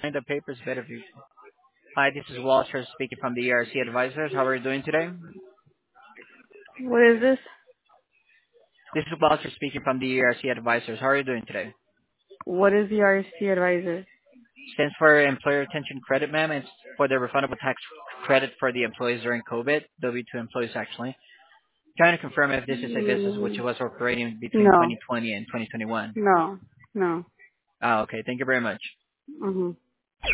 Find the papers better view. Hi, this is Walter speaking from the ERC Advisors. How are you doing today? What is this? This is Walter speaking from the ERC Advisors. How are you doing today? What is the RSC advisor? Stands for Employer Retention Credit, ma'am. It's for the refundable tax credit for the employees during COVID, W-2 employees actually. Trying to confirm if this is a business which Mm, was operating between no, 2020 and 2021. no, no. Ah, okay. Thank you very much. Mm-hmm.